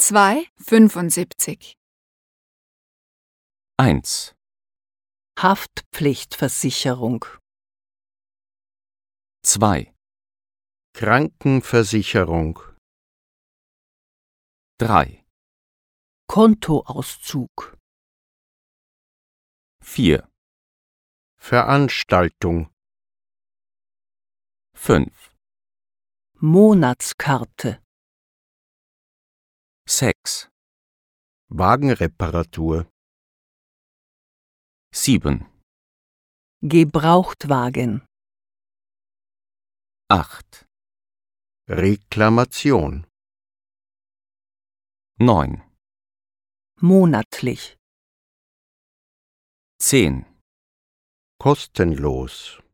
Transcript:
2,75. 1, Haftpflichtversicherung. 2, Krankenversicherung, 3, Kontoauszug. 4, Veranstaltung, 5, Monatskarte. 6, Wagenreparatur, 7, Gebrauchtwagen. 8, Reklamation, 9, Monatlich. 10. kostenlos.